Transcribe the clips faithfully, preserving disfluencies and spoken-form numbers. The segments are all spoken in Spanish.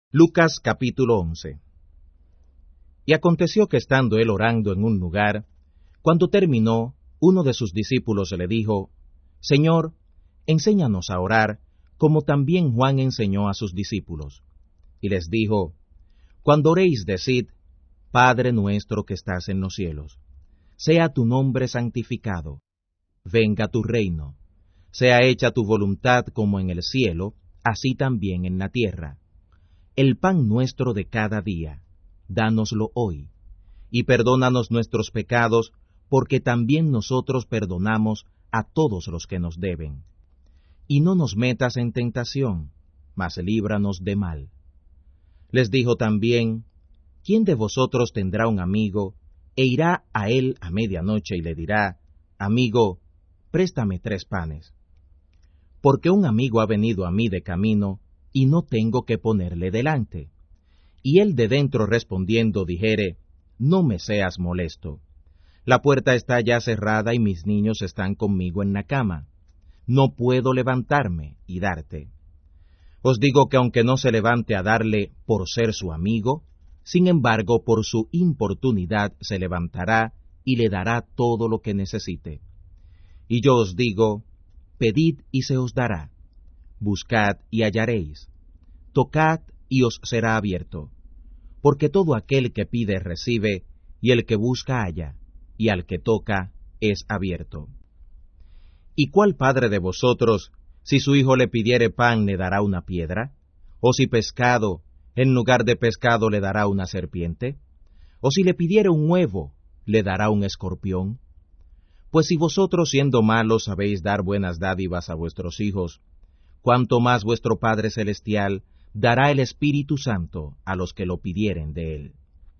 Lucas capítulo once. Y aconteció que estando él orando en un lugar, cuando terminó, uno de sus discípulos le dijo, Señor, enséñanos a orar, como también Juan enseñó a sus discípulos. Y les dijo, Cuando oréis, decid, Padre nuestro que estás en los cielos, sea tu nombre santificado, venga tu reino, sea hecha tu voluntad como en el cielo, así también en la tierra. El pan nuestro de cada día, dánoslo hoy, y perdónanos nuestros pecados, porque también nosotros perdonamos a todos los que nos deben. Y no nos metas en tentación, mas líbranos de mal. Les dijo también, ¿quién de vosotros tendrá un amigo, e irá a él a medianoche y le dirá, Amigo, préstame tres panes? Porque un amigo ha venido a mí de camino, y no tengo que ponerle delante. Y él de dentro respondiendo dijere, No me seas molesto. La puerta está ya cerrada y mis niños están conmigo en la cama. No puedo levantarme y darte. Os digo que aunque no se levante a darle por ser su amigo, sin embargo por su importunidad se levantará y le dará todo lo que necesite. Y yo os digo, pedid y se os dará. Buscad y hallaréis, tocad y os será abierto, porque todo aquel que pide recibe, y el que busca halla, y al que toca es abierto. ¿Y cuál padre de vosotros, si su hijo le pidiere pan, le dará una piedra? ¿O si pescado, en lugar de pescado le dará una serpiente? ¿O si le pidiere un huevo, le dará un escorpión? Pues si vosotros siendo malos sabéis dar buenas dádivas a vuestros hijos, cuánto más vuestro Padre Celestial dará el Espíritu Santo a los que lo pidieren de él.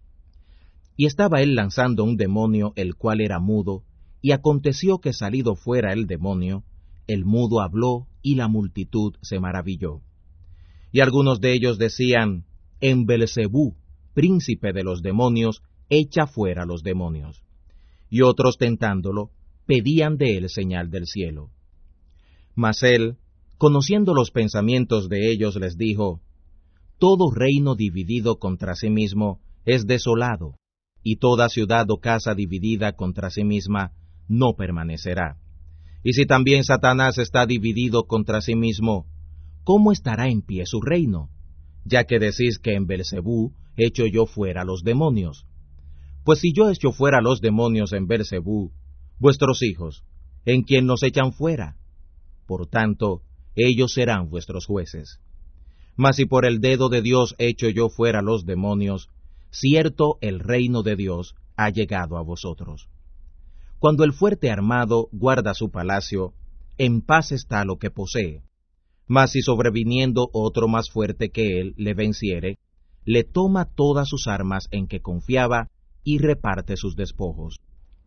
Y estaba él lanzando un demonio, el cual era mudo, y aconteció que salido fuera el demonio, el mudo habló, y la multitud se maravilló. Y algunos de ellos decían, En Belzebú, príncipe de los demonios, echa fuera los demonios. Y otros tentándolo, pedían de él señal del cielo. Mas él, conociendo los pensamientos de ellos, les dijo, Todo reino dividido contra sí mismo es desolado, y toda ciudad o casa dividida contra sí misma no permanecerá. Y si también Satanás está dividido contra sí mismo, ¿cómo estará en pie su reino? Ya que decís que en Belzebú echo yo fuera los demonios. Pues si yo echo fuera los demonios en Belzebú, vuestros hijos, ¿en quién los echan fuera? Por tanto, ellos serán vuestros jueces. Mas si por el dedo de Dios echo yo fuera los demonios, cierto el reino de Dios ha llegado a vosotros. Cuando el fuerte armado guarda su palacio, en paz está lo que posee. Mas si sobreviniendo otro más fuerte que él le venciere, le toma todas sus armas en que confiaba y reparte sus despojos.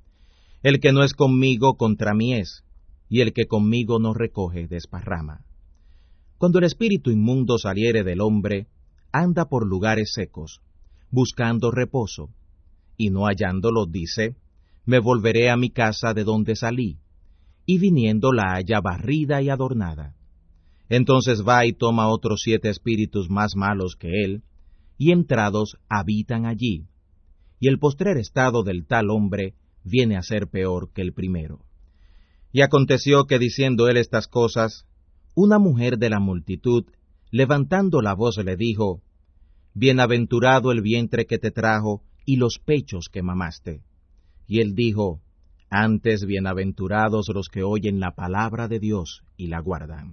El que no es conmigo contra mí es, y el que conmigo no recoge desparrama. Cuando el espíritu inmundo saliere del hombre, anda por lugares secos, buscando reposo, y no hallándolo dice, me volveré a mi casa de donde salí, y viniendo la halla barrida y adornada. Entonces va y toma otros siete espíritus más malos que él, y entrados habitan allí, y el postrer estado del tal hombre viene a ser peor que el primero. Y aconteció que diciendo él estas cosas, una mujer de la multitud, levantando la voz, le dijo, Bienaventurado el vientre que te trajo, y los pechos que mamaste. Y él dijo, Antes bienaventurados los que oyen la palabra de Dios y la guardan.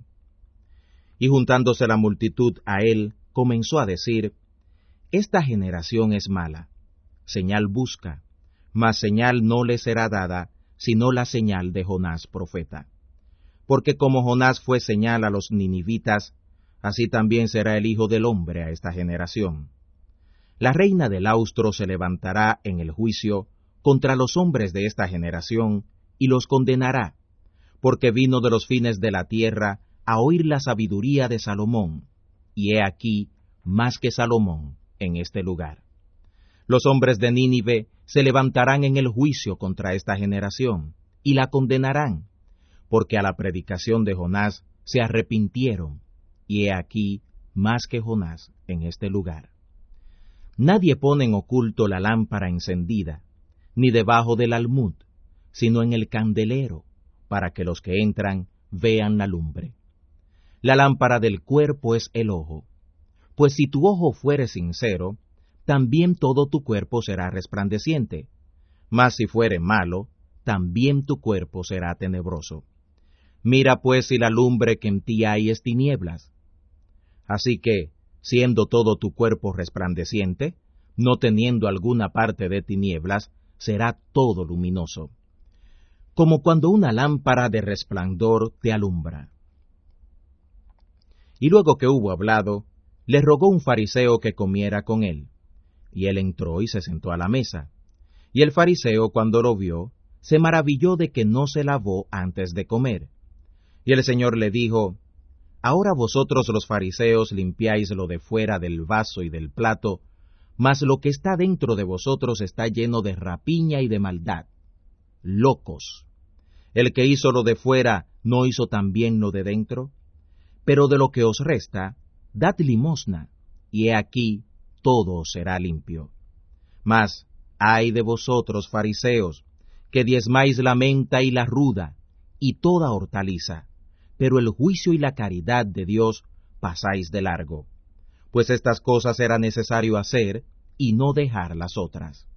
Y juntándose la multitud a él, comenzó a decir, Esta generación es mala, señal busca, mas señal no le será dada, sino la señal de Jonás profeta. Porque como Jonás fue señal a los ninivitas, así también será el Hijo del Hombre a esta generación. La reina del austro se levantará en el juicio contra los hombres de esta generación, y los condenará, porque vino de los fines de la tierra a oír la sabiduría de Salomón, y he aquí más que Salomón en este lugar. Los hombres de Nínive se levantarán en el juicio contra esta generación, y la condenarán, porque a la predicación de Jonás se arrepintieron, y he aquí más que Jonás en este lugar. Nadie pone en oculto la lámpara encendida, ni debajo del almud, sino en el candelero, para que los que entran vean la lumbre. La lámpara del cuerpo es el ojo. Pues si tu ojo fuere sincero, también todo tu cuerpo será resplandeciente. Mas si fuere malo, también tu cuerpo será tenebroso. Mira pues si la lumbre que en ti hay es tinieblas. Así que, siendo todo tu cuerpo resplandeciente, no teniendo alguna parte de tinieblas, será todo luminoso, como cuando una lámpara de resplandor te alumbra. Y luego que hubo hablado, le rogó un fariseo que comiera con él. Y él entró y se sentó a la mesa. Y el fariseo, cuando lo vio, se maravilló de que no se lavó antes de comer. Y el Señor le dijo: Ahora vosotros los fariseos limpiáis lo de fuera del vaso y del plato, mas lo que está dentro de vosotros está lleno de rapiña y de maldad. Locos. El que hizo lo de fuera, ¿no hizo también lo de dentro? Pero de lo que os resta, dad limosna, y he aquí, todo será limpio. Mas, ay de vosotros, fariseos, que diezmáis la menta y la ruda, y toda hortaliza, pero el juicio y la caridad de Dios pasáis de largo. Pues estas cosas era necesario hacer, y no dejar las otras.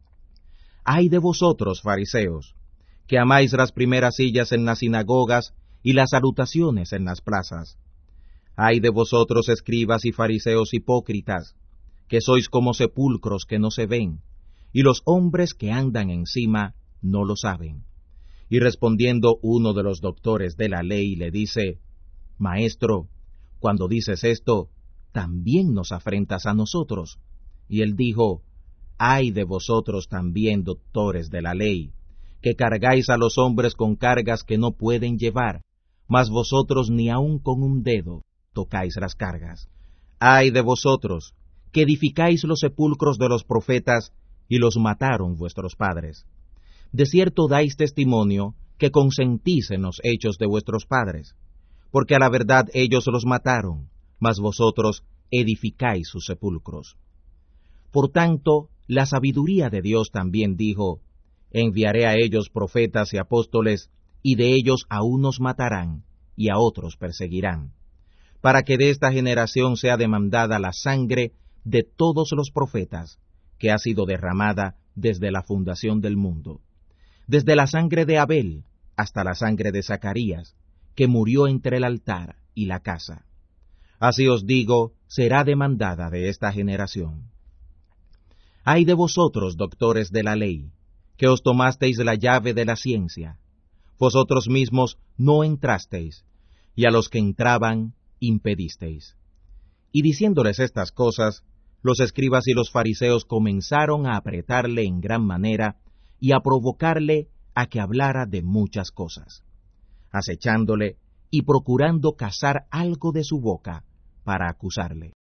Ay de vosotros, fariseos, que amáis las primeras sillas en las sinagogas y las salutaciones en las plazas. Ay de vosotros, escribas y fariseos hipócritas, que sois como sepulcros que no se ven, y los hombres que andan encima no lo saben. Y respondiendo uno de los doctores de la ley le dice: Maestro, cuando dices esto, también nos afrentas a nosotros. Y él dijo: Ay de vosotros también, doctores de la ley, que cargáis a los hombres con cargas que no pueden llevar, mas vosotros ni aun con un dedo tocáis las cargas. Ay de vosotros, que edificáis los sepulcros de los profetas, y los mataron vuestros padres. De cierto dais testimonio que consentís en los hechos de vuestros padres, porque a la verdad ellos los mataron, mas vosotros edificáis sus sepulcros. Por tanto, la sabiduría de Dios también dijo: Enviaré a ellos profetas y apóstoles, y de ellos a unos matarán, y a otros perseguirán, para que de esta generación sea demandada la sangre de todos los profetas, que ha sido derramada desde la fundación del mundo, desde la sangre de Abel hasta la sangre de Zacarías, que murió entre el altar y la casa. Así os digo, será demandada de esta generación. Ay de vosotros, doctores de la ley, que os tomasteis la llave de la ciencia. Vosotros mismos no entrasteis, y a los que entraban impedisteis. Y diciéndoles estas cosas, los escribas y los fariseos comenzaron a apretarle en gran manera y a provocarle a que hablara de muchas cosas, acechándole y procurando cazar algo de su boca para acusarle.